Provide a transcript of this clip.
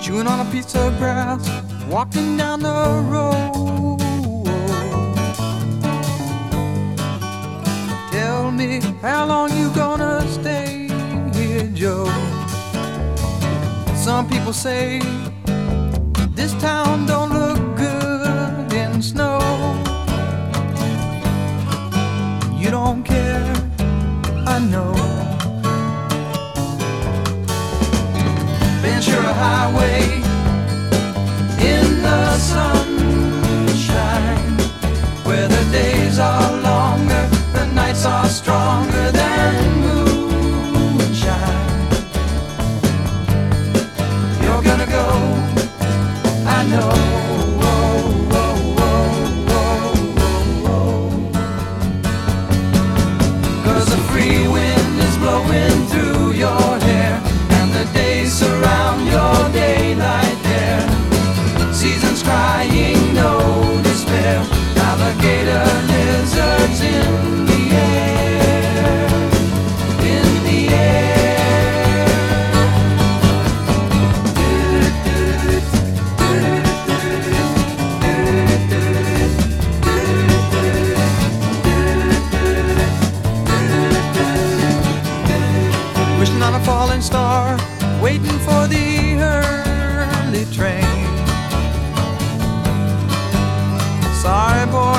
chewing on a piece of grass, walking down the road. Tell me, how long you gonna stay here, Joe? Some people say this town don't look good in snow. You don't care, I know. Ventura Highway in the sunshine, where the days are longer, the nights are stronger than moonshine. You're gonna go, I know. Cause the free wind is blowing through your hair, and the days surround your daylight there. Seasons crying, no despair. Alligator lizards in the air, in the air. Wishing on a falling star, waiting for the early train. Sorry, boy,